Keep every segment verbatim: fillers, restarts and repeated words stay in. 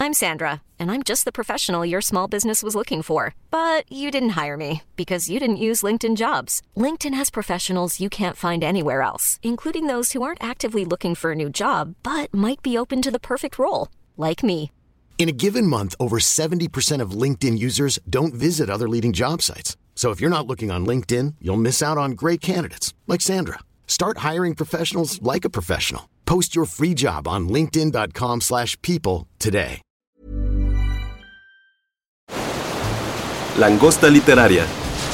I'm Sandra, and I'm just the professional your small business was looking for. But you didn't hire me because you didn't use LinkedIn Jobs. LinkedIn has professionals you can't find anywhere else, including those who aren't actively looking for a new job, but might be open to the perfect role, like me. In a given month, over seventy percent of LinkedIn users don't visit other leading job sites. So if you're not looking on LinkedIn, you'll miss out on great candidates like Sandra. Start hiring professionals like a professional. Post your free job on linkedin dot com slash people today. Langosta literaria.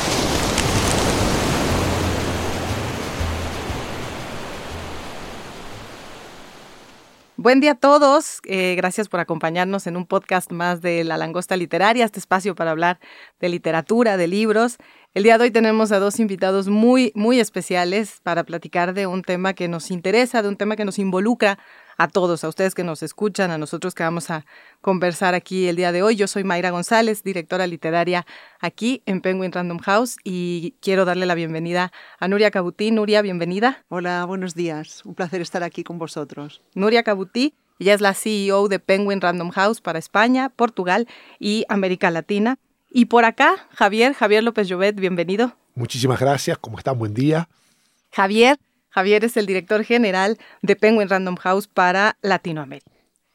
Buen día a todos, eh, gracias por acompañarnos en un podcast más de La Langosta Literaria, este espacio para hablar de literatura, de libros. El día de hoy tenemos a dos invitados muy, muy especiales para platicar de un tema que nos interesa, de un tema que nos involucra a todos, a ustedes que nos escuchan, a nosotros que vamos a conversar aquí el día de hoy. Yo soy Mayra González, directora literaria aquí en Penguin Random House, y quiero darle la bienvenida a Nuria Cabutí. Nuria, bienvenida. Hola, buenos días. Un placer estar aquí con vosotros. Nuria Cabutí, ella es la C E O de Penguin Random House para España, Portugal y América Latina. Y por acá, Javier, Javier López Llobet, bienvenido. Muchísimas gracias, ¿cómo están? Buen día. Javier, Javier es el director general de Penguin Random House para Latinoamérica.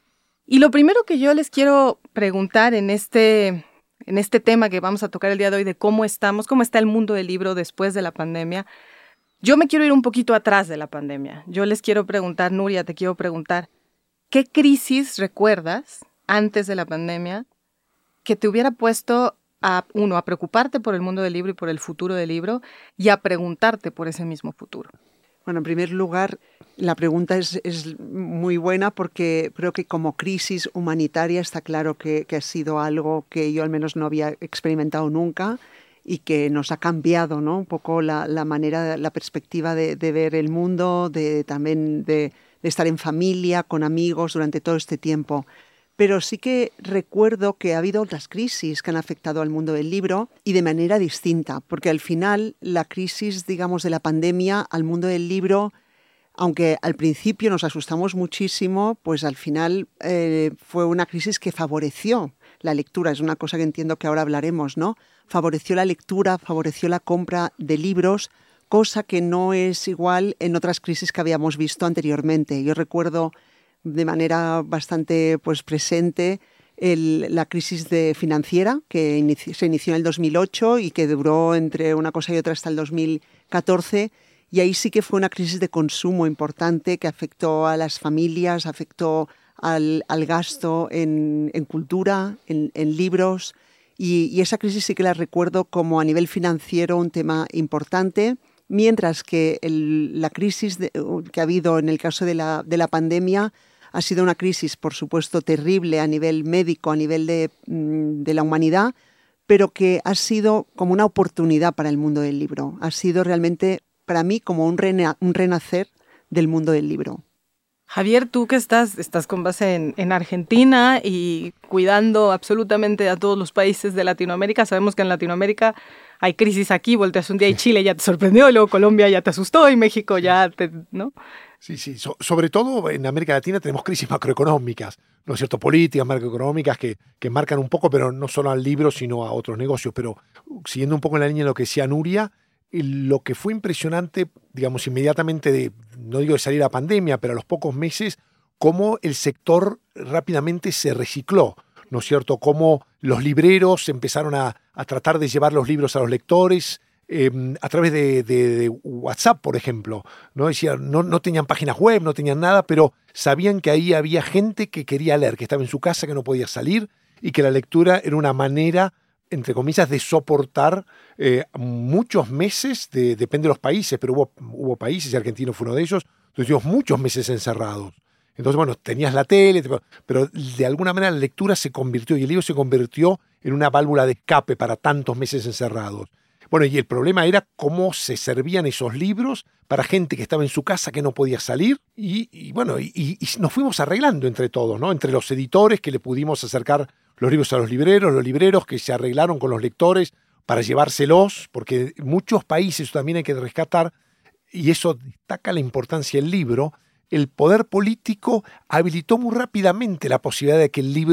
Y lo primero que yo les quiero preguntar en este, en este tema que vamos a tocar el día de hoy de cómo estamos, cómo está el mundo del libro después de la pandemia, yo me quiero ir un poquito atrás de la pandemia. Yo les quiero preguntar, Nuria, te quiero preguntar, ¿qué crisis recuerdas antes de la pandemia que te hubiera puesto a, uno, a preocuparte por el mundo del libro y por el futuro del libro y a preguntarte por ese mismo futuro? Bueno, en primer lugar, la pregunta es, es muy buena porque creo que como crisis humanitaria está claro que, que ha sido algo que yo al menos no había experimentado nunca y que nos ha cambiado, ¿no? Un poco la, la manera, la perspectiva de, de ver el mundo, de también de, de estar en familia, con amigos durante todo este tiempo. Pero sí que recuerdo que ha habido otras crisis que han afectado al mundo del libro y de manera distinta, porque al final la crisis, digamos, de la pandemia al mundo del libro, aunque al principio nos asustamos muchísimo, pues al final eh, fue una crisis que favoreció la lectura. Es una cosa que entiendo que ahora hablaremos, ¿no? Favoreció la lectura, favoreció la compra de libros, cosa que no es igual en otras crisis que habíamos visto anteriormente. Yo recuerdo de manera bastante pues, presente el, la crisis de financiera que inici- se inició en el dos mil ocho y que duró entre una cosa y otra hasta el dos mil catorce, y ahí sí que fue una crisis de consumo importante que afectó a las familias, afectó al, al gasto en, en cultura, en, en libros, y, y esa crisis sí que la recuerdo como a nivel financiero un tema importante. Mientras que el, la crisis de, que ha habido en el caso de la, de la pandemia ha sido una crisis, por supuesto, terrible a nivel médico, a nivel de, de la humanidad, pero que ha sido como una oportunidad para el mundo del libro. Ha sido realmente, para mí, como un, rena, un renacer del mundo del libro. Javier, tú que estás, estás con base en, en Argentina y cuidando absolutamente a todos los países de Latinoamérica, sabemos que en Latinoamérica hay crisis aquí, volteas un día y Chile ya te sorprendió, y luego Colombia ya te asustó y México ya te, ¿no? Sí, sí. So, sobre todo en América Latina tenemos crisis macroeconómicas, ¿no es cierto? Políticas macroeconómicas que, que marcan un poco, pero no solo al libro, sino a otros negocios. Pero siguiendo un poco en la línea de lo que decía Nuria, lo que fue impresionante, digamos, inmediatamente, de, no digo de salir a la pandemia, pero a los pocos meses, cómo el sector rápidamente se recicló, ¿no es cierto? Cómo los libreros empezaron a, a tratar de llevar los libros a los lectores eh, a través de, de, de WhatsApp, por ejemplo, ¿no? Decía, no, no tenían páginas web, no tenían nada, pero sabían que ahí había gente que quería leer, que estaba en su casa, que no podía salir, y que la lectura era una manera, entre comillas, de soportar eh, muchos meses, de, depende de los países, pero hubo, hubo países, y Argentina fue uno de ellos, donde tuvimos muchos meses encerrados. Entonces, bueno, tenías la tele, pero de alguna manera la lectura se convirtió, y el libro se convirtió en una válvula de escape para tantos meses encerrados. Bueno, y el problema era cómo se servían esos libros para gente que estaba en su casa, que no podía salir, y, y bueno, y, y nos fuimos arreglando entre todos, ¿no? Entre los editores que le pudimos acercar los libros a los libreros, los libreros que se arreglaron con los lectores para llevárselos, porque en muchos países también hay que rescatar, y eso destaca la importancia del libro. El poder político habilitó muy rápidamente la posibilidad de que el libro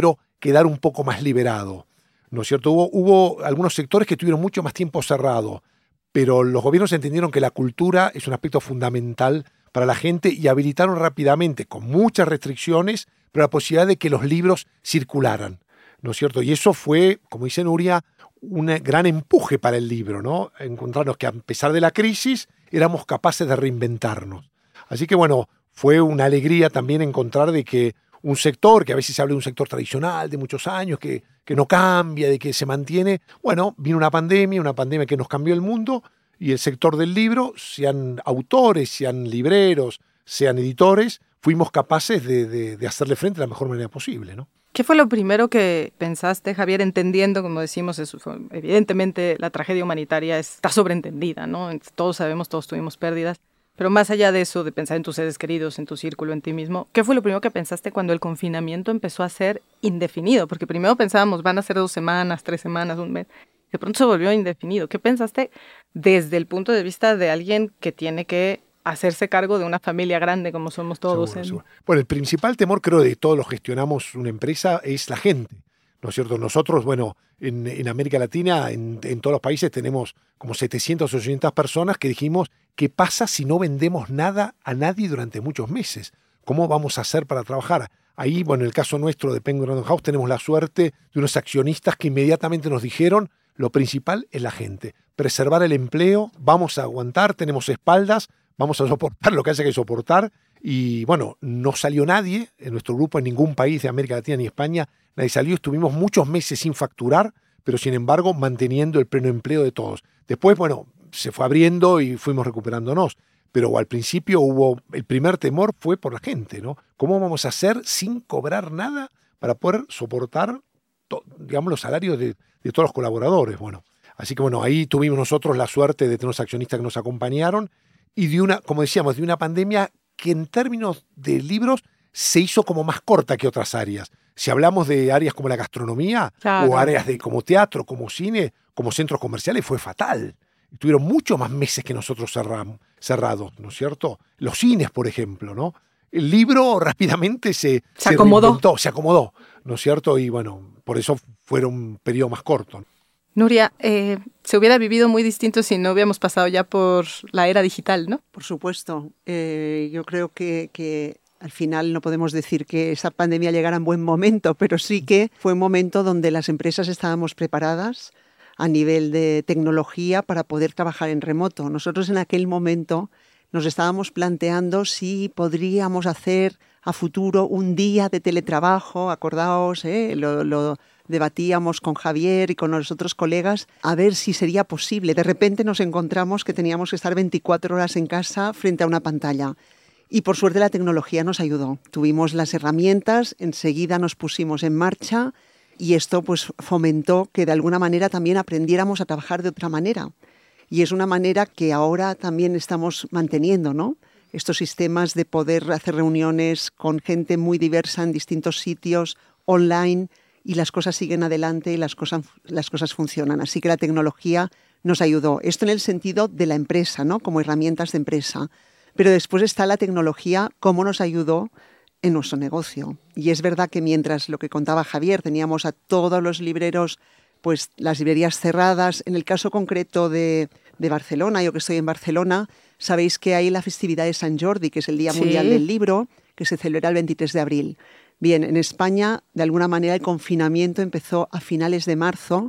quedar un poco más liberado, ¿no es cierto? Hubo, hubo algunos sectores que tuvieron mucho más tiempo cerrado, pero los gobiernos entendieron que la cultura es un aspecto fundamental para la gente y habilitaron rápidamente, con muchas restricciones, pero la posibilidad de que los libros circularan, ¿no es cierto? Y eso fue, como dice Nuria, un gran empuje para el libro, ¿no? Encontrarnos que a pesar de la crisis éramos capaces de reinventarnos. Así que bueno, fue una alegría también encontrar de que un sector, que a veces se habla de un sector tradicional de muchos años, que, que no cambia, de que se mantiene, bueno, vino una pandemia, una pandemia que nos cambió el mundo, y el sector del libro, sean autores, sean libreros, sean editores, fuimos capaces de, de, de hacerle frente de la mejor manera posible, ¿no? ¿Qué fue lo primero que pensaste, Javier, entendiendo, como decimos, eso fue, evidentemente la tragedia humanitaria está sobreentendida, ¿no? Todos sabemos, todos tuvimos pérdidas, pero más allá de eso, de pensar en tus seres queridos, en tu círculo, en ti mismo, ¿qué fue lo primero que pensaste cuando el confinamiento empezó a ser indefinido? Porque primero pensábamos, van a ser dos semanas, tres semanas, un mes, de pronto se volvió indefinido. ¿Qué pensaste desde el punto de vista de alguien que tiene que hacerse cargo de una familia grande como somos todos? Seguro, en... seguro. Bueno, el principal temor, creo, de todos los que gestionamos una empresa es la gente, ¿no es cierto? Nosotros, bueno, en, en América Latina, en, en todos los países, tenemos como setecientas, ochocientas personas que dijimos, ¿qué pasa si no vendemos nada a nadie durante muchos meses? ¿Cómo vamos a hacer para trabajar? Ahí, bueno, en el caso nuestro de Penguin Random House, tenemos la suerte de unos accionistas que inmediatamente nos dijeron, lo principal es la gente, preservar el empleo, vamos a aguantar, tenemos espaldas, vamos a soportar lo que haya que soportar. Y bueno, no salió nadie en nuestro grupo, en ningún país de América Latina ni España, nadie salió, estuvimos muchos meses sin facturar, pero sin embargo manteniendo el pleno empleo de todos. Después, bueno, se fue abriendo y fuimos recuperándonos, pero al principio hubo, el primer temor fue por la gente, ¿no? ¿Cómo vamos a hacer sin cobrar nada para poder soportar, to, digamos, los salarios de, de todos los colaboradores? Bueno, así que bueno, ahí tuvimos nosotros la suerte de tener unos accionistas que nos acompañaron y de una, como decíamos, de una pandemia que en términos de libros se hizo como más corta que otras áreas. Si hablamos de áreas como la gastronomía, claro, o áreas de como teatro, como cine, como centros comerciales, fue fatal. Tuvieron mucho más meses que nosotros cerramos, cerrados, ¿no es cierto? Los cines, por ejemplo, ¿no? El libro rápidamente se, se, se acomodó. se acomodó, ¿no es cierto? Y bueno, por eso fueron un periodo más corto. Nuria, eh, se hubiera vivido muy distinto si no hubiéramos pasado ya por la era digital, ¿no? Por supuesto. Eh, yo creo que, que al final no podemos decir que esa pandemia llegara en buen momento, pero sí que fue un momento donde las empresas estábamos preparadas a nivel de tecnología para poder trabajar en remoto. Nosotros en aquel momento nos estábamos planteando si podríamos hacer a futuro un día de teletrabajo, acordaos, ¿eh? lo, lo debatíamos con Javier y con los otros colegas a ver si sería posible. De repente nos encontramos que teníamos que estar veinticuatro horas en casa frente a una pantalla. Y por suerte la tecnología nos ayudó. Tuvimos las herramientas, enseguida nos pusimos en marcha y esto pues fomentó que de alguna manera también aprendiéramos a trabajar de otra manera. Y es una manera que ahora también estamos manteniendo, ¿no? Estos sistemas de poder hacer reuniones con gente muy diversa en distintos sitios, online, y las cosas siguen adelante y las cosas, las cosas funcionan. Así que la tecnología nos ayudó. Esto en el sentido de la empresa, ¿no? Como herramientas de empresa. Pero después está la tecnología, cómo nos ayudó en nuestro negocio. Y es verdad que mientras lo que contaba Javier, teníamos a todos los libreros, pues las librerías cerradas. En el caso concreto de, de Barcelona, yo que estoy en Barcelona, sabéis que hay la festividad de Sant Jordi, que es el Día sí. Mundial del Libro, que se celebra el veintitrés de abril. Bien, en España, de alguna manera, el confinamiento empezó a finales de marzo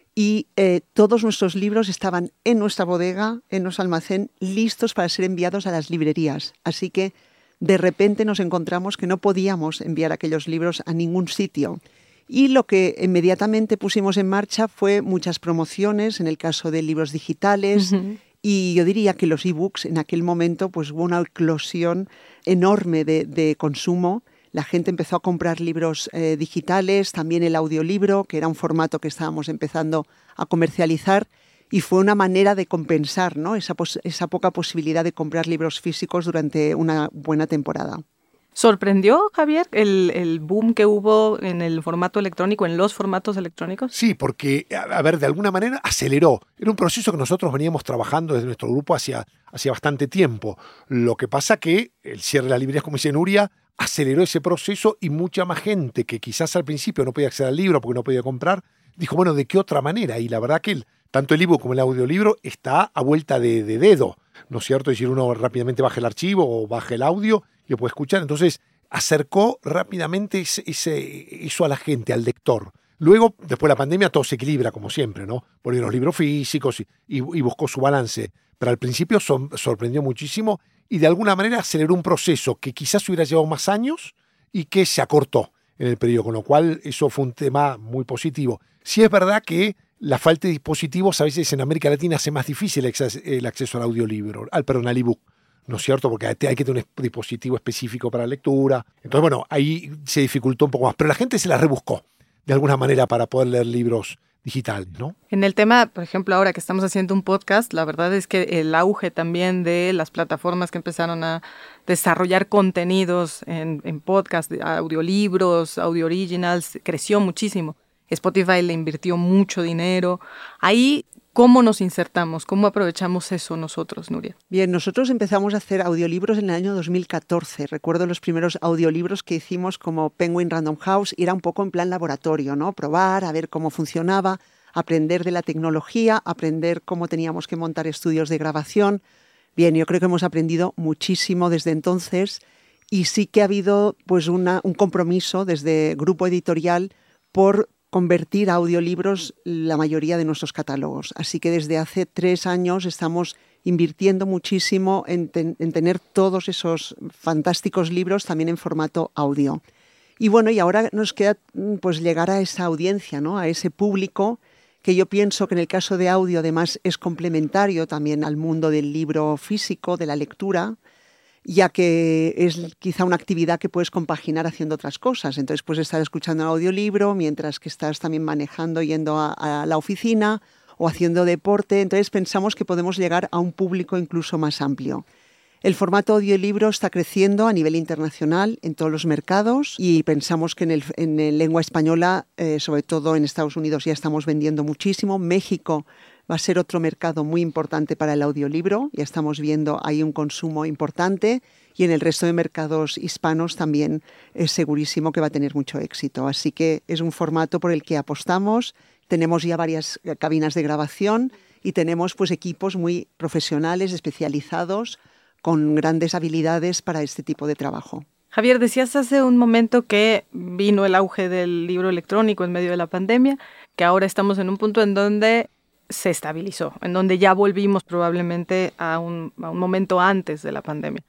y eh, todos nuestros libros estaban en nuestra bodega, en nuestro almacén, listos para ser enviados a las librerías. Así que, de repente, nos encontramos que no podíamos enviar aquellos libros a ningún sitio. Y lo que inmediatamente pusimos en marcha fue muchas promociones, en el caso de libros digitales, uh-huh. Y yo diría que los ebooks, en aquel momento, pues hubo una eclosión enorme de, de consumo. La gente empezó a comprar libros eh, digitales, también el audiolibro, que era un formato que estábamos empezando a comercializar, y fue una manera de compensar, ¿no? esa, pos- esa poca posibilidad de comprar libros físicos durante una buena temporada. ¿Sorprendió, Javier, el, el boom que hubo en el formato electrónico, en los formatos electrónicos? Sí, porque, a ver, de alguna manera aceleró. Era un proceso que nosotros veníamos trabajando desde nuestro grupo hacia, hacia bastante tiempo. Lo que pasa que el cierre de las librerías, como dice Nuria, aceleró ese proceso y mucha más gente que quizás al principio no podía acceder al libro porque no podía comprar, dijo, bueno, ¿de qué otra manera? Y la verdad que el, tanto el ebook como el audiolibro está a vuelta de, de dedo, ¿no es cierto? Es decir, uno rápidamente baja el archivo o baja el audio y lo puede escuchar. Entonces, acercó rápidamente ese, ese, eso a la gente, al lector. Luego, después de la pandemia, todo se equilibra, como siempre, ¿no? Volvieron los libros físicos y, y, y buscó su balance. Pero al principio son, sorprendió muchísimo y de alguna manera aceleró un proceso que quizás hubiera llevado más años y que se acortó en el periodo, con lo cual eso fue un tema muy positivo. Sí es verdad que la falta de dispositivos a veces en América Latina hace más difícil el acceso al audiolibro, al, perdón, al ebook, ¿no es cierto? Porque hay que tener un dispositivo específico para la lectura. Entonces, bueno, ahí se dificultó un poco más, pero la gente se la rebuscó de alguna manera para poder leer libros digitales, ¿no? En el tema, por ejemplo, ahora que estamos haciendo un podcast, la verdad es que el auge también de las plataformas que empezaron a desarrollar contenidos en, en podcast, audiolibros, audio originals, creció muchísimo. Spotify le invirtió mucho dinero. Ahí, ¿cómo nos insertamos? ¿Cómo aprovechamos eso nosotros, Nuria? Bien, nosotros empezamos a hacer audiolibros en el año dos mil catorce. Recuerdo los primeros audiolibros que hicimos como Penguin Random House. Y era un poco en plan laboratorio, ¿no? Probar, a ver cómo funcionaba, aprender de la tecnología, aprender cómo teníamos que montar estudios de grabación. Bien, yo creo que hemos aprendido muchísimo desde entonces y sí que ha habido pues una, un compromiso desde Grupo Editorial por convertir a audiolibros la mayoría de nuestros catálogos. Así que desde hace tres años estamos invirtiendo muchísimo en, ten, en tener todos esos fantásticos libros también en formato audio. Y bueno, y ahora nos queda pues llegar a esa audiencia, ¿no? A ese público que yo pienso que en el caso de audio además es complementario también al mundo del libro físico, de la lectura, ya que es quizá una actividad que puedes compaginar haciendo otras cosas. Entonces puedes estar escuchando un audiolibro mientras que estás también manejando, yendo a, a la oficina o haciendo deporte. Entonces pensamos que podemos llegar a un público incluso más amplio. El formato audiolibro está creciendo a nivel internacional en todos los mercados y pensamos que en, el, en el lengua española, eh, sobre todo en Estados Unidos, ya estamos vendiendo muchísimo. México va a ser otro mercado muy importante para el audiolibro. Ya estamos viendo ahí un consumo importante y en el resto de mercados hispanos también es segurísimo que va a tener mucho éxito. Así que es un formato por el que apostamos. Tenemos ya varias cabinas de grabación y tenemos pues equipos muy profesionales, especializados, con grandes habilidades para este tipo de trabajo. Javier, decías hace un momento que vino el auge del libro electrónico en medio de la pandemia, que ahora estamos en un punto en donde se estabilizó, en donde ya volvimos probablemente a un, a un momento antes de la pandemia.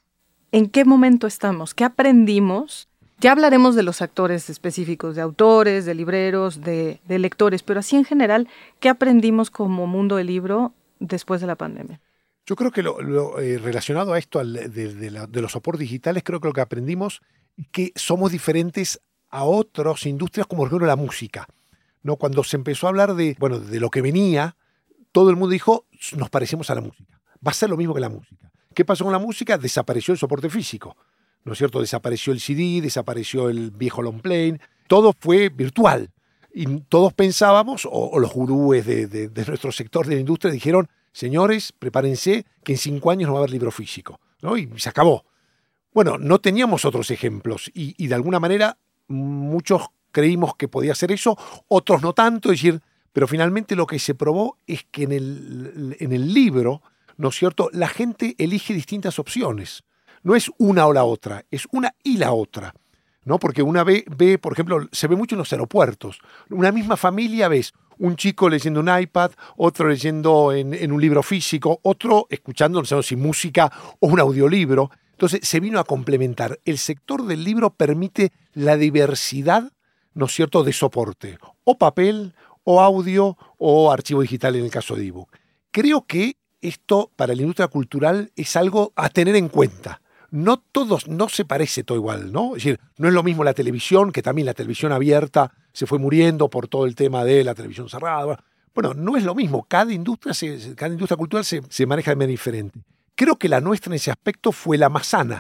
¿En qué momento estamos? ¿Qué aprendimos? Ya hablaremos de los actores específicos, de autores, de libreros, de, de lectores, pero así en general, ¿qué aprendimos como mundo del libro después de la pandemia? Yo creo que lo, lo eh, relacionado a esto al, de, de, la, de los soportes digitales, creo que lo que aprendimos es que somos diferentes a otras industrias como por ejemplo la música, ¿no? Cuando se empezó a hablar de, bueno, de lo que venía, todo el mundo dijo, nos parecemos a la música. Va a ser lo mismo que la música. ¿Qué pasó con la música? Desapareció el soporte físico, ¿no es cierto? Desapareció el C D, desapareció el viejo long plane, todo fue virtual. Y todos pensábamos, o, o los gurúes de, de, de nuestro sector de la industria dijeron, señores, prepárense que en cinco años no va a haber libro físico, ¿no? Y se acabó. Bueno, no teníamos otros ejemplos y, y de alguna manera muchos creímos que podía ser eso, otros no tanto, es decir, pero finalmente lo que se probó es que en el, en el libro, ¿no es cierto?, la gente elige distintas opciones. No es una o la otra, es una y la otra, ¿no? Porque una ve, ve, por ejemplo, se ve mucho en los aeropuertos. Una misma familia ves un chico leyendo un iPad, otro leyendo en, en un libro físico, otro escuchando, no sé si música o un audiolibro. Entonces se vino a complementar. El sector del libro permite la diversidad, ¿no es cierto?, de soporte, o papel, o audio, o archivo digital en el caso de ebook. Creo que esto para la industria cultural es algo a tener en cuenta. No todos, no se parece todo igual, ¿no? Es decir, no es lo mismo la televisión, que también la televisión abierta se fue muriendo por todo el tema de la televisión cerrada. Bueno, no es lo mismo. Cada industria, se, cada industria cultural se, se maneja de manera diferente. Creo que la nuestra en ese aspecto fue la más sana,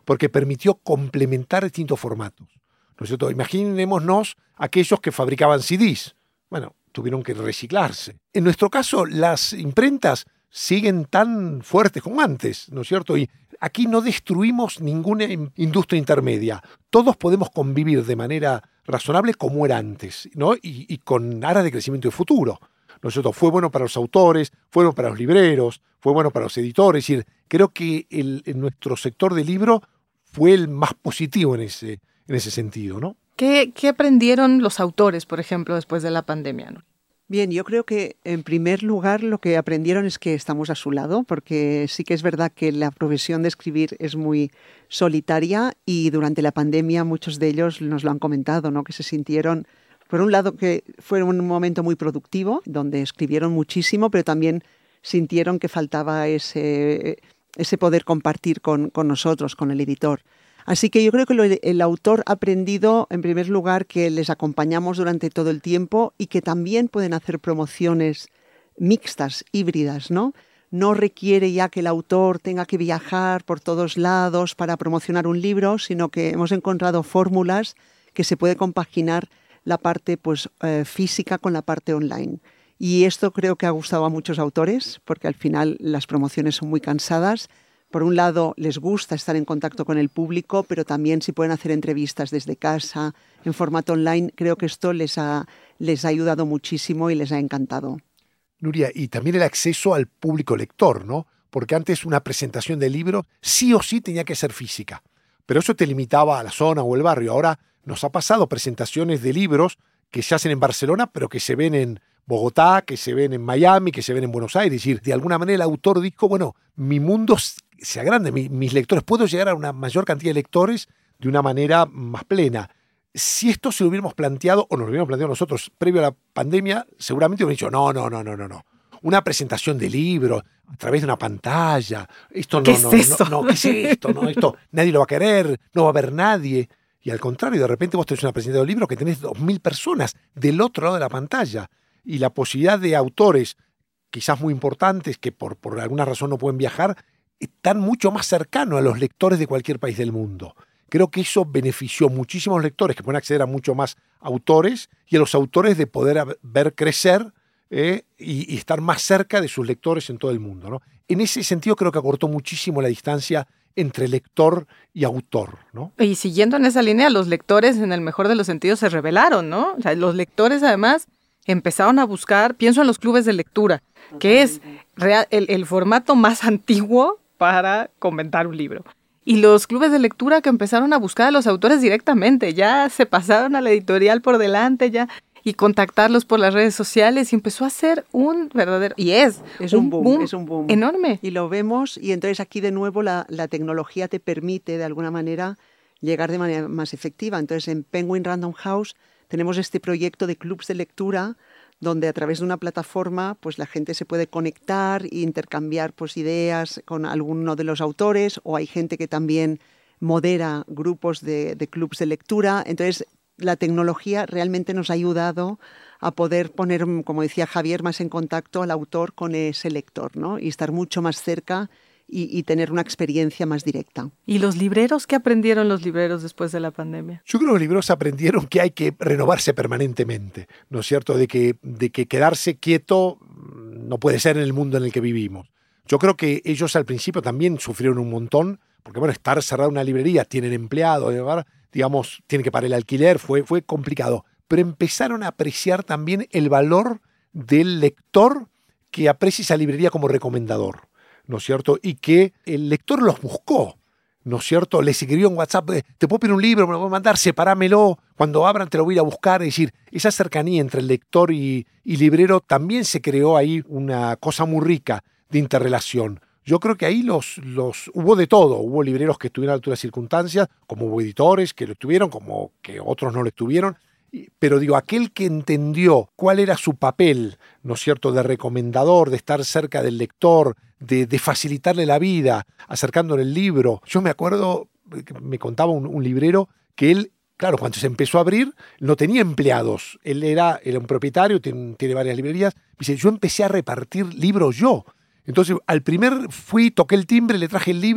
porque permitió complementar distintos formatos, ¿no es cierto? Imaginémonos aquellos que fabricaban C Ds. Bueno, tuvieron que reciclarse. En nuestro caso, las imprentas siguen tan fuertes como antes, ¿no es cierto? Y aquí no destruimos ninguna industria intermedia. Todos podemos convivir de manera razonable como era antes, ¿no? Y, y con aras de crecimiento y futuro, ¿no es cierto? Fue bueno para los autores, fue bueno para los libreros, fue bueno para los editores. Es decir, creo que el, en nuestro sector de libro fue el más positivo en ese, en ese sentido, ¿no? ¿Qué, qué aprendieron los autores, por ejemplo, después de la pandemia, ¿no? Bien, yo creo que en primer lugar lo que aprendieron es que estamos a su lado, porque sí que es verdad que la profesión de escribir es muy solitaria y durante la pandemia muchos de ellos nos lo han comentado, ¿no? Que se sintieron, por un lado, que fue un momento muy productivo, donde escribieron muchísimo, pero también sintieron que faltaba ese, ese poder compartir con, con nosotros, con el editor. Así que yo creo que lo, el autor ha aprendido, en primer lugar, que les acompañamos durante todo el tiempo y que también pueden hacer promociones mixtas, híbridas, ¿no? No requiere ya que el autor tenga que viajar por todos lados para promocionar un libro, sino que hemos encontrado fórmulas que se puede compaginar la parte pues, eh, física con la parte online. Y esto creo que ha gustado a muchos autores, porque al final las promociones son muy cansadas. Por un lado, les gusta estar en contacto con el público, pero también si pueden hacer entrevistas desde casa, en formato online, creo que esto les ha, les ha ayudado muchísimo y les ha encantado. Nuria, y también el acceso al público lector, ¿no? Porque antes una presentación de libro sí o sí tenía que ser física, pero eso te limitaba a la zona o el barrio. Ahora nos ha pasado presentaciones de libros que se hacen en Barcelona, pero que se ven en Bogotá, que se ven en Miami, que se ven en Buenos Aires. Es decir, de alguna manera el autor dijo, bueno, mi mundo se agrande, mi, mis lectores, puedo llegar a una mayor cantidad de lectores de una manera más plena. Si esto se lo hubiéramos planteado, o nos lo hubiéramos planteado nosotros previo a la pandemia, seguramente hubiéramos dicho, no, no, no, no, no, no. Una presentación de libro a través de una pantalla, esto no, ¿Qué es no, esto? no, no, ¿qué es esto? No, esto nadie lo va a querer, no va a haber nadie. Y al contrario, de repente vos tenés una presentación de un libro que tenés dos mil personas del otro lado de la pantalla. Y la posibilidad de autores, quizás muy importantes, que por, por alguna razón no pueden viajar, están mucho más cercanos a los lectores de cualquier país del mundo. Creo que eso benefició muchísimo a los lectores, que pueden acceder a mucho más autores, y a los autores de poder ver crecer eh, y, y estar más cerca de sus lectores en todo el mundo, ¿no? En ese sentido creo que acortó muchísimo la distancia entre lector y autor, ¿no? Y siguiendo en esa línea, los lectores, en el mejor de los sentidos, se rebelaron, ¿no? O sea, los lectores, además, empezaron a buscar, pienso en los clubes de lectura, que es real, el, el formato más antiguo para comentar un libro. Y los clubes de lectura que empezaron a buscar a los autores directamente, ya se pasaron a la editorial por delante, ya, y contactarlos por las redes sociales, y empezó a ser un verdadero, y es, es un, un boom, boom, es un boom enorme. Y lo vemos, y entonces aquí de nuevo la, la tecnología te permite de alguna manera llegar de manera más efectiva. Entonces en Penguin Random House tenemos este proyecto de clubs de lectura donde a través de una plataforma pues la gente se puede conectar e intercambiar pues ideas con alguno de los autores, o hay gente que también modera grupos de, de clubs de lectura. Entonces la tecnología realmente nos ha ayudado a poder poner, como decía Javier, más en contacto al autor con ese lector, ¿no? Y estar mucho más cerca y, y tener una experiencia más directa. ¿Y los libreros? ¿Qué aprendieron los libreros después de la pandemia? Yo creo que los libreros aprendieron que hay que renovarse permanentemente, ¿no es cierto? De que, de que quedarse quieto no puede ser en el mundo en el que vivimos. Yo creo que ellos al principio también sufrieron un montón, porque bueno, estar cerrada una librería, tienen empleados, digamos, tienen que pagar el alquiler, fue, fue complicado. Pero empezaron a apreciar también el valor del lector que aprecia esa librería como recomendador, ¿no es cierto? Y que el lector los buscó, ¿no es cierto? Les escribió en WhatsApp, te puedo pedir un libro, me lo voy a mandar, separámelo, cuando abran te lo voy a ir a buscar. Es decir, esa cercanía entre el lector y, y librero también se creó ahí una cosa muy rica de interrelación. Yo creo que ahí los, los hubo de todo, hubo libreros que estuvieron a la altura de las circunstancias, como hubo editores que lo estuvieron, como que otros no lo estuvieron. Pero digo, aquel que entendió cuál era su papel, ¿no es cierto?, de recomendador, de estar cerca del lector, de, de facilitarle la vida, acercándole el libro. Yo me acuerdo, me contaba un, un librero que él, claro, cuando se empezó a abrir, no tenía empleados. Él era, era un propietario, tiene, tiene varias librerías. Dice, yo empecé a repartir libros yo. Entonces, al primer fui, toqué el timbre, le traje el libro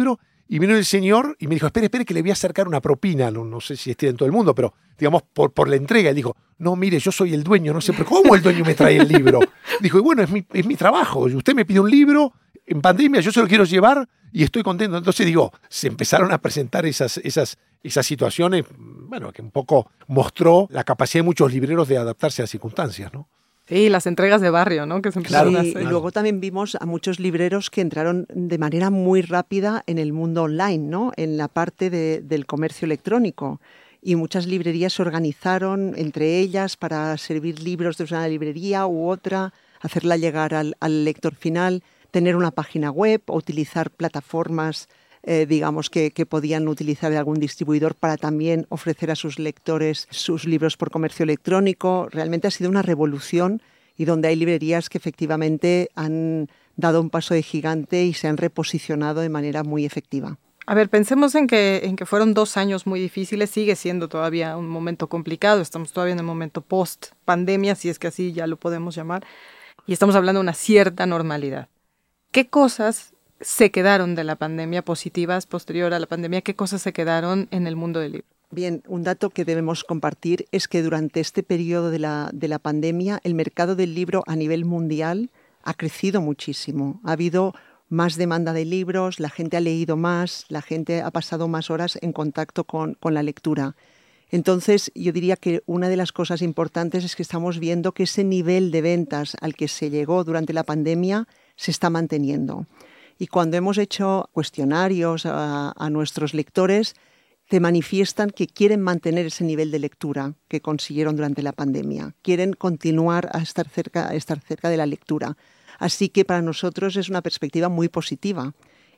y vino el señor y me dijo, espere, espere, que le voy a acercar una propina, no, no sé si esté en todo el mundo, pero digamos por, por la entrega. Y dijo, no, mire, yo soy el dueño, no sé, pero ¿cómo el dueño me trae el libro? Dijo, y bueno, es mi, es mi trabajo, usted me pide un libro, en pandemia yo se lo quiero llevar y estoy contento. Entonces digo, se empezaron a presentar esas, esas, esas situaciones, bueno, que un poco mostró la capacidad de muchos libreros de adaptarse a las circunstancias, ¿no? Sí, las entregas de barrio, ¿no? Que se empezaron Claro, a y hacer. luego también vimos a muchos libreros que entraron de manera muy rápida en el mundo online, ¿no? En la parte de, del comercio electrónico. Y muchas librerías se organizaron entre ellas para servir libros de una librería u otra, hacerla llegar al, al lector final, tener una página web, utilizar plataformas, eh, digamos, que, que podían utilizar de algún distribuidor para también ofrecer a sus lectores sus libros por comercio electrónico. Realmente ha sido una revolución y donde hay librerías que efectivamente han dado un paso de gigante y se han reposicionado de manera muy efectiva. A ver, pensemos en que, en que fueron dos años muy difíciles, sigue siendo todavía un momento complicado, estamos todavía en el momento post-pandemia, si es que así ya lo podemos llamar, y estamos hablando de una cierta normalidad. ¿Qué cosas se quedaron de la pandemia, positivas, posterior a la pandemia? ¿Qué cosas se quedaron en el mundo del libro? Bien, un dato que debemos compartir es que durante este periodo de la, de la pandemia el mercado del libro a nivel mundial ha crecido muchísimo. Ha habido más demanda de libros, la gente ha leído más, la gente ha pasado más horas en contacto con, con la lectura. Entonces, yo diría que una de las cosas importantes es que estamos viendo que ese nivel de ventas al que se llegó durante la pandemia se está manteniendo. Y cuando hemos hecho cuestionarios a, a nuestros lectores, te manifiestan que quieren mantener ese nivel de lectura que consiguieron durante la pandemia. Quieren continuar a estar cerca, a estar cerca de la lectura. Así que para nosotros es una perspectiva muy positiva.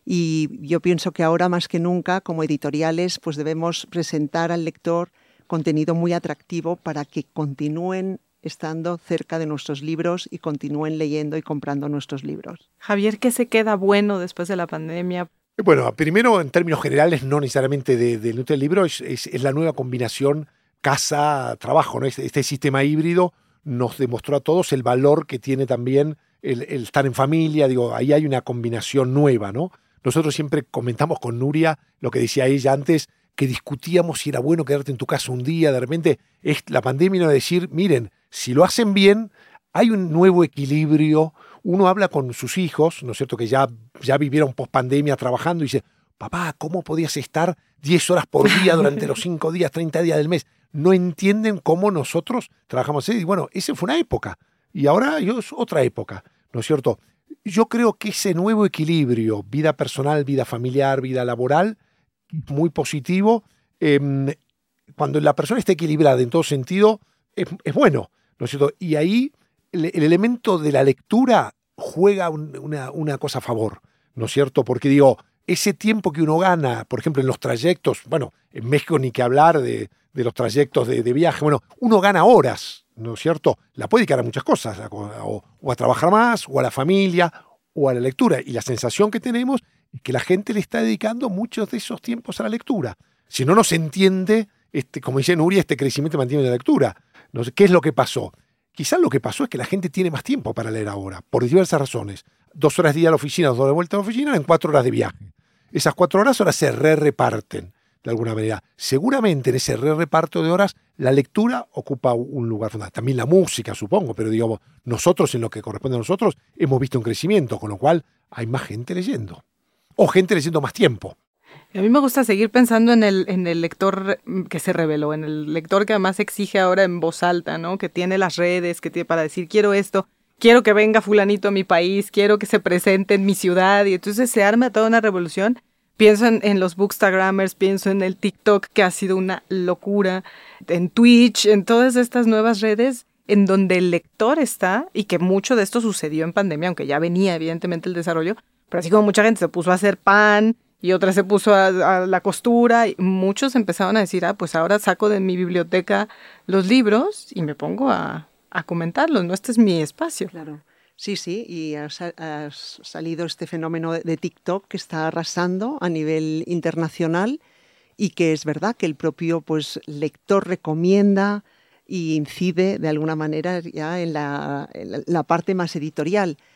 Y yo pienso que ahora más que nunca, como editoriales, pues debemos presentar al lector contenido muy atractivo para que continúen estando cerca de nuestros libros y continúen leyendo y comprando nuestros libros. Javier, ¿qué se queda bueno después de la pandemia? Bueno, primero, en términos generales, no necesariamente del de, de libro, es, es, es la nueva combinación casa-trabajo, ¿no? Este, este sistema híbrido nos demostró a todos el valor que tiene también el, el estar en familia. Digo, ahí hay una combinación nueva, ¿no? Nosotros siempre comentamos con Nuria lo que decía ella antes, que discutíamos si era bueno quedarte en tu casa un día. De repente, es la pandemia no decir, miren, si lo hacen bien, hay un nuevo equilibrio. Uno habla con sus hijos, ¿no es cierto?, que ya, ya vivieron post-pandemia trabajando y dice, papá, ¿cómo podías estar diez horas por día durante los cinco días, treinta días del mes? No entienden cómo nosotros trabajamos así. Y bueno, esa fue una época y ahora es otra época, ¿no es cierto? Yo creo que ese nuevo equilibrio, vida personal, vida familiar, vida laboral, muy positivo. Eh, cuando la persona está equilibrada en todo sentido, es, es bueno, ¿no es cierto? Y ahí el, el elemento de la lectura juega un, una, una cosa a favor, ¿no es cierto? Porque digo, ese tiempo que uno gana, por ejemplo, en los trayectos, bueno, en México ni que hablar de, de los trayectos de, de viaje, bueno, uno gana horas, ¿no es cierto? La puede dedicar a muchas cosas, o, o a trabajar más, o a la familia, o a la lectura. Y la sensación que tenemos es que la gente le está dedicando muchos de esos tiempos a la lectura. Si no, no se entiende, este, como dice Nuria, este crecimiento mantiene la lectura. No sé, ¿qué es lo que pasó? Quizás lo que pasó es que la gente tiene más tiempo para leer ahora, por diversas razones. Dos horas de día a la oficina, dos horas de vuelta a la oficina, en cuatro horas de viaje. Esas cuatro horas ahora se re-reparten, de alguna manera. Seguramente en ese re-reparto de horas, la lectura ocupa un lugar fundamental. También la música, supongo, pero digamos, nosotros, en lo que corresponde a nosotros, hemos visto un crecimiento, con lo cual hay más gente leyendo. O gente leyendo más tiempo. A mí me gusta seguir pensando en el, en el lector que se reveló, en el lector que además exige ahora en voz alta, ¿no? Que tiene las redes, que tiene para decir, quiero esto, quiero que venga fulanito a mi país, quiero que se presente en mi ciudad. Y entonces se arma toda una revolución. Pienso en, en los bookstagrammers, pienso en el TikTok, que ha sido una locura, en Twitch, en todas estas nuevas redes en donde el lector está, y que mucho de esto sucedió en pandemia, aunque ya venía evidentemente el desarrollo, pero así como mucha gente se puso a hacer pan y otra se puso a, a la costura, y muchos empezaron a decir, ah, pues ahora saco de mi biblioteca los libros y me pongo a, a comentarlos, ¿no? Este es mi espacio. Claro. Sí, sí, y ha, ha salido este fenómeno de, de TikTok que está arrasando a nivel internacional y que es verdad que el propio pues, lector recomienda y incide de alguna manera ya en la, en la parte más editorial.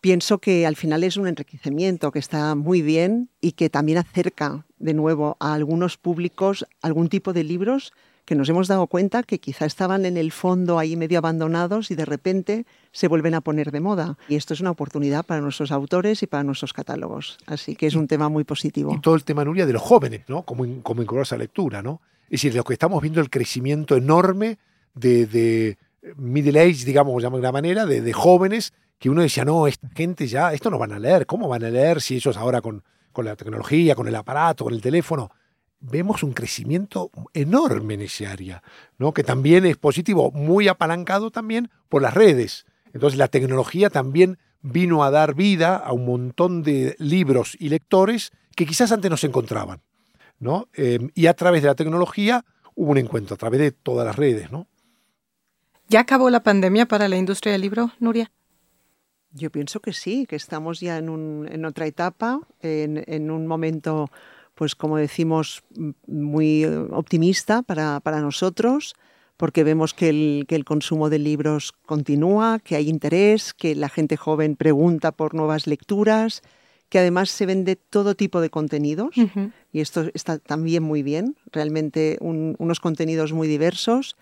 pienso que al final es un enriquecimiento que está muy bien y que también acerca de nuevo a algunos públicos algún tipo de libros que nos hemos dado cuenta que quizá estaban en el fondo ahí medio abandonados y de repente se vuelven a poner de moda. Y esto es una oportunidad para nuestros autores y para nuestros catálogos. Así que es un tema muy positivo. Y todo el tema, Nuria, de los jóvenes, ¿no? Como, como incorporar esa lectura, ¿no? Es decir, lo que estamos viendo el crecimiento enorme de, de middle age, digamos, de alguna manera, de, de jóvenes, que uno decía, no, esta gente ya, esto no van a leer. ¿Cómo van a leer si ellos ahora con, con la tecnología, con el aparato, con el teléfono? Vemos un crecimiento enorme en esa área, ¿no? Que también es positivo, muy apalancado también por las redes. Entonces la tecnología también vino a dar vida a un montón de libros y lectores que quizás antes no se encontraban, ¿no? Eh, y a través de la tecnología hubo un encuentro, a través de todas las redes, ¿no? ¿Ya acabó la pandemia para la industria del libro, Nuria? Yo pienso que sí, que estamos ya en, un, en otra etapa, en, en un momento, pues como decimos, muy optimista para, para nosotros, porque vemos que el, que el consumo de libros continúa, que hay interés, que la gente joven pregunta por nuevas lecturas, que además se vende todo tipo de contenidos, uh-huh. y esto está también muy bien, realmente un, unos contenidos muy diversos,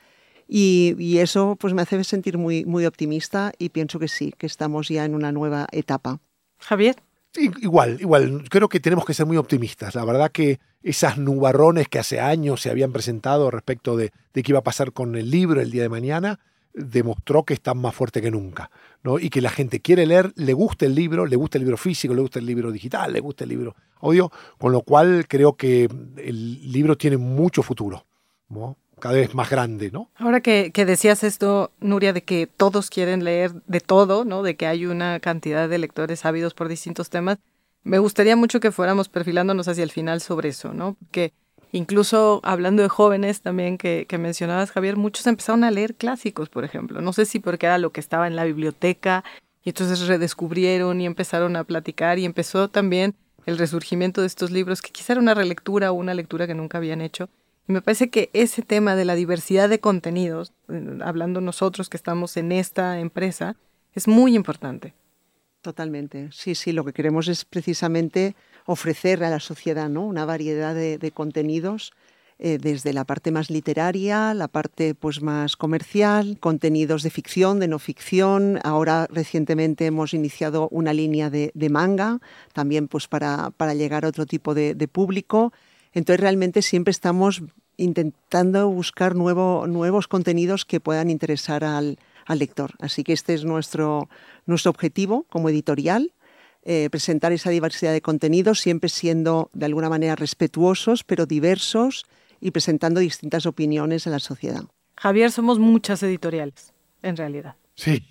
y, y eso pues me hace sentir muy, muy optimista y pienso que sí, que estamos ya en una nueva etapa. Javier. Sí, igual, igual. Creo que tenemos que ser muy optimistas. La verdad que esas nubarrones que hace años se habían presentado respecto de, de qué iba a pasar con el libro el día de mañana, demostró que están más fuertes que nunca, ¿no? Y que la gente quiere leer, le gusta el libro, le gusta el libro físico, le gusta el libro digital, le gusta el libro audio, con lo cual creo que el libro tiene mucho futuro, ¿no? Cada vez más grande, ¿no? Ahora que, que decías esto, Nuria, de que todos quieren leer de todo, ¿no? De que hay una cantidad de lectores ávidos por distintos temas, me gustaría mucho que fuéramos perfilándonos hacia el final sobre eso, ¿no? Porque incluso hablando de jóvenes también que, que mencionabas, Javier, muchos empezaron a leer clásicos, por ejemplo. No sé si porque era lo que estaba en la biblioteca y entonces redescubrieron y empezaron a platicar y empezó también el resurgimiento de estos libros que quizá era una relectura o una lectura que nunca habían hecho. Y me parece que ese tema de la diversidad de contenidos, hablando nosotros que estamos en esta empresa, es muy importante. Totalmente. Sí, sí, lo que queremos es precisamente ofrecer a la sociedad, ¿no? Una variedad de, de contenidos, eh, desde la parte más literaria, la parte pues más comercial, contenidos de ficción, de no ficción. Ahora recientemente hemos iniciado una línea de, de manga, también pues para, para llegar a otro tipo de, de público. Entonces realmente siempre estamos intentando buscar nuevo, nuevos contenidos que puedan interesar al, al lector. Así que este es nuestro, nuestro objetivo como editorial, eh, presentar esa diversidad de contenidos, siempre siendo de alguna manera respetuosos, pero diversos y presentando distintas opiniones a la sociedad. Javier, somos muchas editoriales, en realidad. Sí,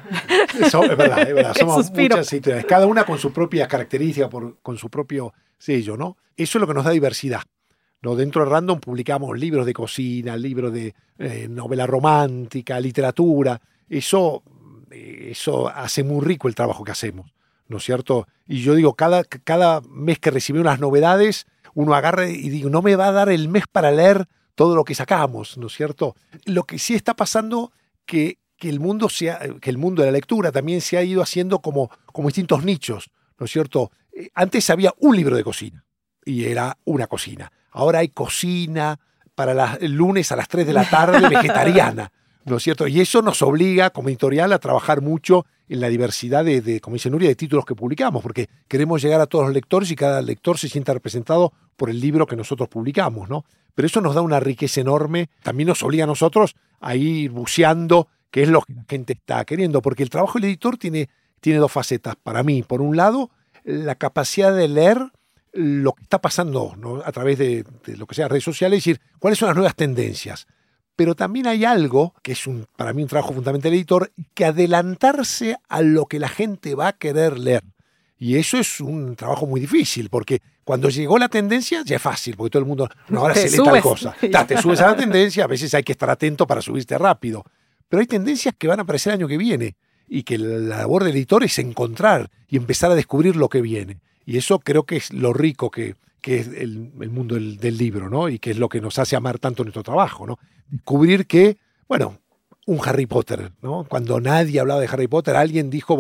eso es verdad, es verdad. Somos muchas editoriales, cada una con su propia característica, por, con su propio sello, ¿no? Eso es lo que nos da diversidad, ¿no? Dentro de Random publicamos libros de cocina, libros de eh, novela romántica, literatura. Eso, eso hace muy rico el trabajo que hacemos, ¿no es cierto? Y yo digo, cada, cada mes que recibimos unas novedades, uno agarra y digo, no me va a dar el mes para leer todo lo que sacamos, ¿no es cierto? Lo que sí está pasando que que el mundo sea, que el mundo de la lectura también se ha ido haciendo como, como distintos nichos, ¿no es cierto? Antes había un libro de cocina y era una cocina. Ahora hay cocina para la, el lunes a las tres de la tarde vegetariana, ¿no es cierto? Y eso nos obliga como editorial a trabajar mucho en la diversidad de, de, como dice Nuria, de títulos que publicamos, porque queremos llegar a todos los lectores y cada lector se sienta representado por el libro que nosotros publicamos, ¿no? Pero eso nos da una riqueza enorme, también nos obliga a nosotros a ir buceando que es lo que la gente está queriendo, porque el trabajo del editor tiene, tiene dos facetas. Para mí, por un lado, la capacidad de leer lo que está pasando, ¿no? A través de, de lo que sea redes sociales, es decir, cuáles son las nuevas tendencias. Pero también hay algo, que es un, para mí un trabajo fundamental del editor, que adelantarse a lo que la gente va a querer leer. Y eso es un trabajo muy difícil, porque cuando llegó la tendencia ya es fácil, porque todo el mundo, no, ahora te se lee subes. Tal cosa. Ya, te subes a la tendencia, a veces hay que estar atento para subirte rápido. Pero hay tendencias que van a aparecer el año que viene y que la labor del editor es encontrar y empezar a descubrir lo que viene. Y eso creo que es lo rico que, que es el, el mundo del, del libro, ¿no? Y que es lo que nos hace amar tanto nuestro trabajo, ¿no? Descubrir que, bueno, un Harry Potter, ¿no? Cuando nadie hablaba de Harry Potter, alguien dijo, bueno,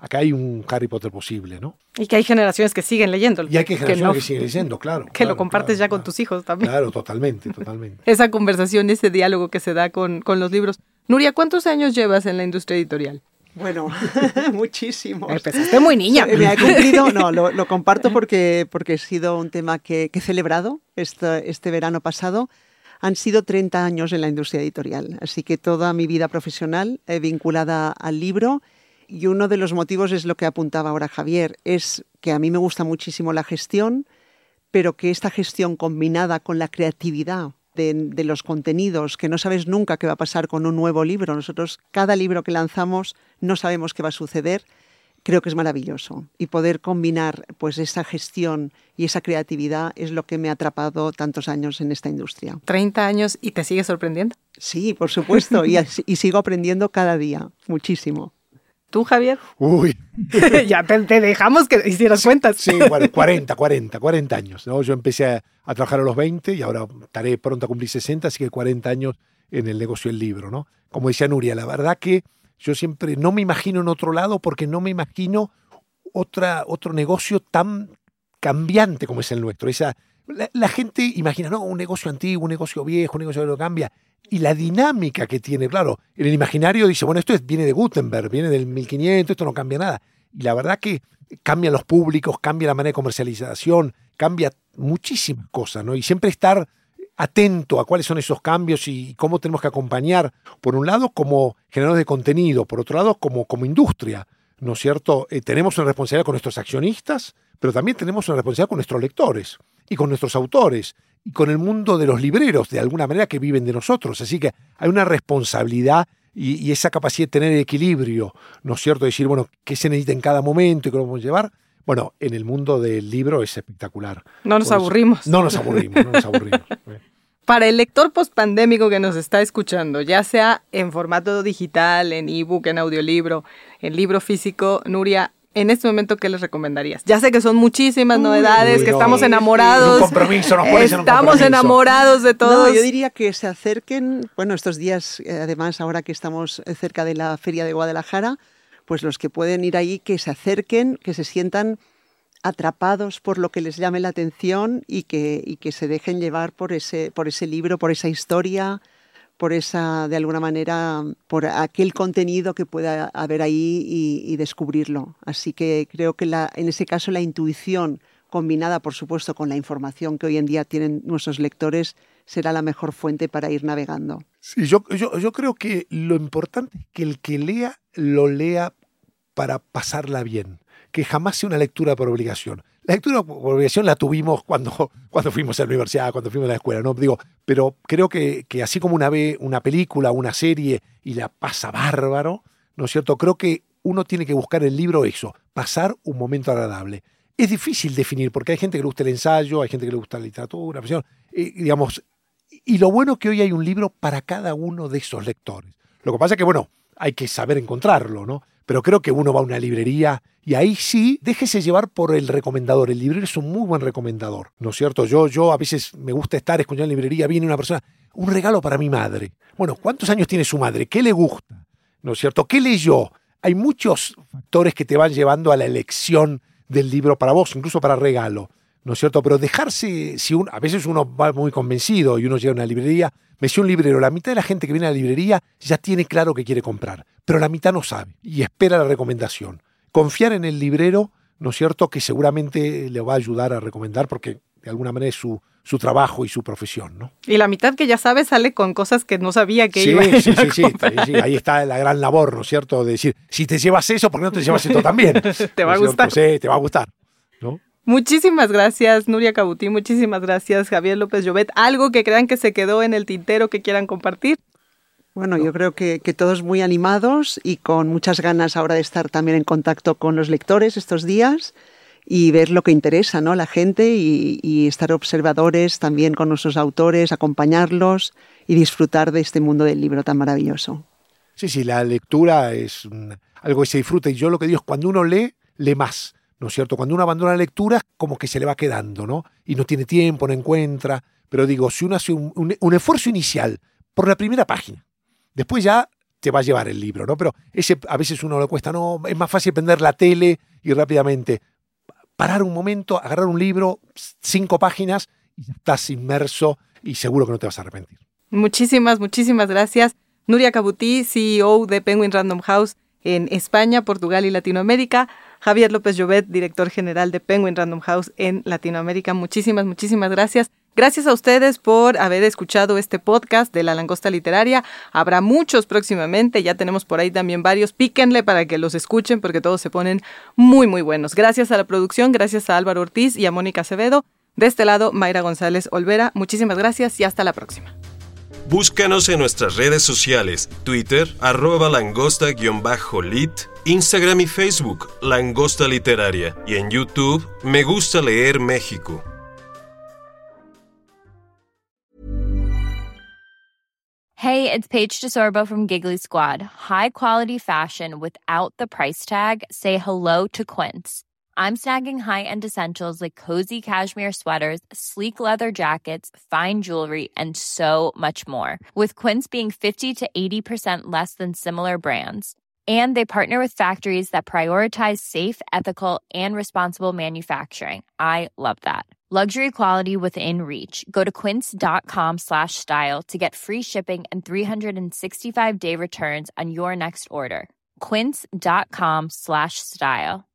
acá hay un Harry Potter posible, ¿no? Y que hay generaciones que siguen leyendo. Y hay que generaciones que, no, que siguen leyendo, claro. Que claro, lo compartes claro, ya claro. con tus hijos también. Claro, totalmente, totalmente. Esa conversación, ese diálogo que se da con, con los libros. Nuria, ¿cuántos años llevas en la industria editorial? Bueno, muchísimos. Empezaste muy niña. Me ha cumplido, no, lo, lo comparto porque, porque ha sido un tema que, que he celebrado este, este verano pasado. Han sido treinta años en la industria editorial, así que toda mi vida profesional eh, vinculada al libro. Y uno de los motivos es lo que apuntaba ahora Javier, es que a mí me gusta muchísimo la gestión, pero que esta gestión combinada con la creatividad de, de los contenidos, que no sabes nunca qué va a pasar con un nuevo libro. Nosotros, cada libro que lanzamos, no sabemos qué va a suceder. Creo que es maravilloso. Y poder combinar pues, esa gestión y esa creatividad es lo que me ha atrapado tantos años en esta industria. treinta años y te sigue sorprendiendo. Sí, por supuesto. y, y sigo aprendiendo cada día. Muchísimo. ¿Tú, Javier? Uy. Ya te, te dejamos que hicieras cuentas. Sí, bueno, cuarenta, cuarenta, cuarenta años, ¿no? Yo empecé a, a trabajar a los veinte y ahora estaré pronto a cumplir sesenta, así que cuarenta años en el negocio del libro, ¿no? Como decía Nuria, la verdad que yo siempre no me imagino en otro lado porque no me imagino otra, otro negocio tan cambiante como es el nuestro. Esa, la, la gente imagina, no, un negocio antiguo, un negocio viejo, un negocio que lo cambia. Y la dinámica que tiene, claro, en el imaginario dice, bueno, esto es, viene de Gutenberg, viene del mil quinientos, esto no cambia nada. Y la verdad que cambian los públicos, cambia la manera de comercialización, cambia muchísimas cosas, ¿no? Y siempre estar atento a cuáles son esos cambios y cómo tenemos que acompañar, por un lado, como generadores de contenido, por otro lado, como, como industria, ¿no es cierto? Eh, tenemos una responsabilidad con nuestros accionistas, pero también tenemos una responsabilidad con nuestros lectores y con nuestros autores y con el mundo de los libreros, de alguna manera, que viven de nosotros. Así que hay una responsabilidad y, y esa capacidad de tener equilibrio, ¿no es cierto? De decir, bueno, ¿qué se necesita en cada momento y cómo vamos a llevar? Bueno, en el mundo del libro es espectacular. No nos Por aburrimos. Eso, no nos aburrimos, no nos aburrimos. Para el lector pospandémico que nos está escuchando, ya sea en formato digital, en ebook, en audiolibro, en libro físico, Nuria, en este momento, ¿qué les recomendarías? Ya sé que son muchísimas novedades, uy, que no, estamos enamorados. Un compromiso, nos pones en un Estamos compromiso. enamorados de todos. No, yo diría que se acerquen, bueno, estos días, eh, además, ahora que estamos cerca de la Feria de Guadalajara, pues los que pueden ir ahí, que se acerquen, que se sientan atrapados por lo que les llame la atención y que, y que se dejen llevar por ese, por ese libro, por esa historia, por esa, de alguna manera, por aquel contenido que pueda haber ahí y, y descubrirlo. Así que creo que la, en ese caso la intuición, combinada por supuesto con la información que hoy en día tienen nuestros lectores, será la mejor fuente para ir navegando. Sí, yo, yo, yo creo que lo importante es que el que lea, lo lea para pasarla bien, que jamás sea una lectura por obligación. La lectura por obligación la tuvimos cuando, cuando fuimos a la universidad, cuando fuimos a la escuela, ¿no? Digo, pero creo que, que así como una ve una película, una serie y la pasa bárbaro, ¿no es cierto? Creo que uno tiene que buscar en el libro eso, pasar un momento agradable. Es difícil definir, porque hay gente que le gusta el ensayo, hay gente que le gusta la literatura, eh, digamos, y lo bueno es que hoy hay un libro para cada uno de esos lectores. Lo que pasa es que, bueno, hay que saber encontrarlo, ¿no? Pero creo que uno va a una librería y ahí sí, déjese llevar por el recomendador. El librero es un muy buen recomendador, ¿no es cierto? Yo, yo a veces me gusta estar escuchando en la librería, viene una persona, un regalo para mi madre. Bueno, ¿cuántos años tiene su madre? ¿Qué le gusta? ¿No es cierto? ¿Qué leyó? Hay muchos factores que te van llevando a la elección del libro para vos, incluso para regalo, ¿no es cierto? Pero dejarse, si un, a veces uno va muy convencido y uno llega a una librería, me decía un librero, la mitad de la gente que viene a la librería ya tiene claro que quiere comprar, pero la mitad no sabe y espera la recomendación. Confiar en el librero, ¿no es cierto?, que seguramente le va a ayudar a recomendar porque de alguna manera es su, su trabajo y su profesión, ¿no? Y la mitad que ya sabe sale con cosas que no sabía que sí, iba a sí, ir a sí, sí, sí, sí, ahí está la gran labor, ¿no es cierto?, de decir, si te llevas eso, ¿por qué no te llevas esto también? Te va a gustar. Sí, te va a gustar, ¿no? Muchísimas gracias, Nuria Cabutín, muchísimas gracias, Javier López Llobet. ¿Algo que crean que se quedó en el tintero que quieran compartir? Bueno, yo creo que, que todos muy animados y con muchas ganas ahora de estar también en contacto con los lectores estos días y ver lo que interesa, ¿no?, la gente y, y estar observadores también con nuestros autores, acompañarlos y disfrutar de este mundo del libro tan maravilloso. Sí, sí, la lectura es un, algo que se disfruta y yo lo que digo es cuando uno lee, lee más. ¿No es cierto? Cuando uno abandona la lectura, como que se le va quedando, ¿no? Y no tiene tiempo, no encuentra. Pero digo, si uno hace un, un, un esfuerzo inicial por la primera página, después ya te va a llevar el libro, ¿no? Pero ese a veces uno le cuesta, no, es más fácil prender la tele y rápidamente parar un momento, agarrar un libro, cinco páginas y ya estás inmerso y seguro que no te vas a arrepentir. Muchísimas, muchísimas gracias. Nuria Cabutí, C E O de Penguin Random House en España, Portugal y Latinoamérica. Javier López Llobet, director general de Penguin Random House en Latinoamérica. Muchísimas, muchísimas gracias. Gracias a ustedes por haber escuchado este podcast de La Langosta Literaria. Habrá muchos próximamente, ya tenemos por ahí también varios. Píquenle para que los escuchen porque todos se ponen muy, muy buenos. Gracias a la producción, gracias a Álvaro Ortiz y a Mónica Acevedo. De este lado, Mayra González Olvera. Muchísimas gracias y hasta la próxima. Búscanos en nuestras redes sociales, Twitter, arroba langosta-lit, Instagram y Facebook, Langosta Literaria, y en YouTube, Me Gusta Leer México. Hey, it's Paige DeSorbo from Giggly Squad. High quality fashion without the price tag. Say hello to Quince. I'm snagging high-end essentials like cozy cashmere sweaters, sleek leather jackets, fine jewelry, and so much more. With Quince being fifty to eighty percent less than similar brands. And they partner with factories that prioritize safe, ethical, and responsible manufacturing. I love that. Luxury quality within reach. Go to quince.com slash style to get free shipping and three sixty-five day returns on your next order. Quince.com slash style.